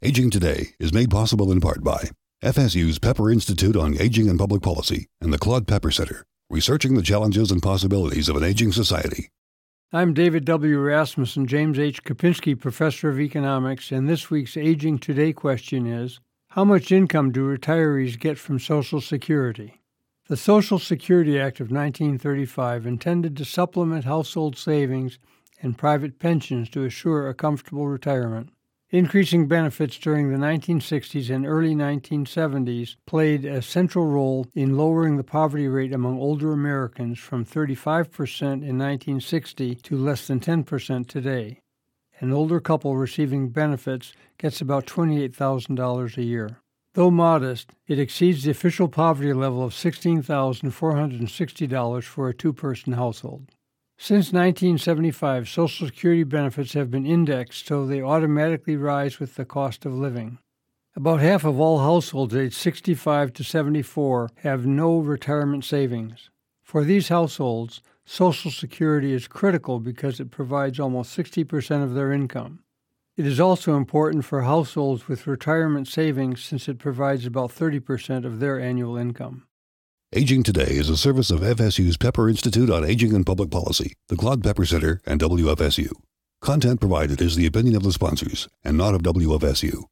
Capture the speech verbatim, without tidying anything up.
Aging Today is made possible in part by F S U's Pepper Institute on Aging and Public Policy and the Claude Pepper Center, researching the challenges and possibilities of an aging society. I'm David W. Rasmussen, James H. Kopinski Professor of Economics, and this week's Aging Today question is, how much income do retirees get from Social Security? The Social Security Act of nineteen thirty-five intended to supplement household savings and private pensions to assure a comfortable retirement. Increasing benefits during the nineteen sixties and early nineteen seventies played a central role in lowering the poverty rate among older Americans from thirty-five percent in nineteen sixty to less than ten percent today. An older couple receiving benefits gets about twenty-eight thousand dollars a year. Though modest, it exceeds the official poverty level of sixteen thousand four hundred sixty dollars for a two-person household. Since nineteen seventy-five, Social Security benefits have been indexed so they automatically rise with the cost of living. About half of all households aged sixty-five to seventy-four have no retirement savings. For these households, Social Security is critical because it provides almost sixty percent of their income. It is also important for households with retirement savings since it provides about thirty percent of their annual income. Aging Today is a service of F S U's Pepper Institute on Aging and Public Policy, the Claude Pepper Center, and W F S U. Content provided is the opinion of the sponsors and not of W F S U.